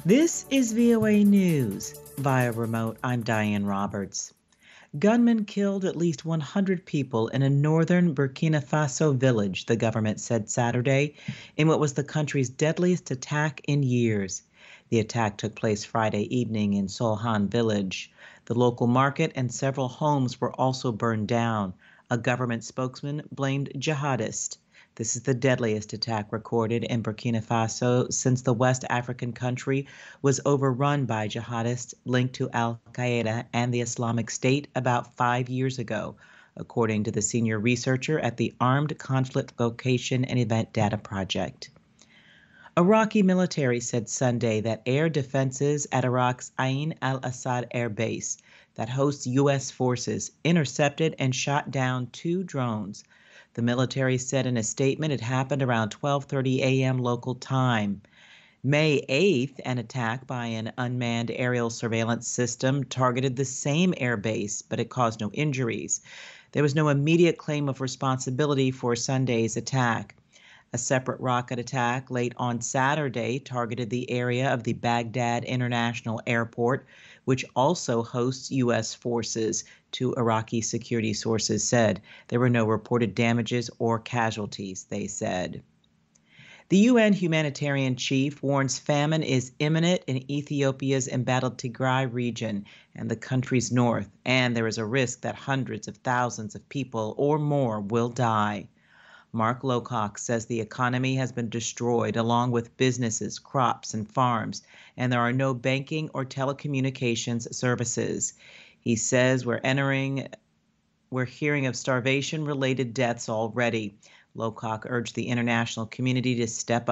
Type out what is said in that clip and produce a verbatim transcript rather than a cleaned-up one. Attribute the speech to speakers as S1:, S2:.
S1: This is V O A News. Via remote, I'm Diane Roberts. Gunmen killed at least one hundred people in a northern Burkina Faso village, the government said Saturday, in what was the country's deadliest attack in years. The attack took place Friday evening in Solhan village. The local market and several homes were also burned down. A government spokesman blamed jihadists. This is the deadliest attack recorded in Burkina Faso since the West African country was overrun by jihadists linked to al-Qaeda and the Islamic State about five years ago, according to the senior researcher at the Armed Conflict Location and Event Data Project. Iraqi military said Sunday that air defenses at Iraq's Ain al-Assad air base that hosts U S forces intercepted and shot down two drones. The military said in a statement it happened around twelve thirty a.m. local time. May eighth, an attack by an unmanned aerial surveillance system targeted the same air base, but it caused no injuries. There was no immediate claim of responsibility for Sunday's attack. A separate rocket attack late on Saturday targeted the area of the Baghdad International Airport, which also hosts U S forces, two Iraqi security sources said. There were no reported damages or casualties, they said. The U N humanitarian chief warns famine is imminent in Ethiopia's embattled Tigray region and the country's north, and there is a risk that hundreds of thousands of people or more will die. Mark Lowcock says the economy has been destroyed along with businesses, crops, and farms, and there are no banking or telecommunications services. He says we're entering, we're hearing of starvation-related deaths already. Lowcock urged the international community to step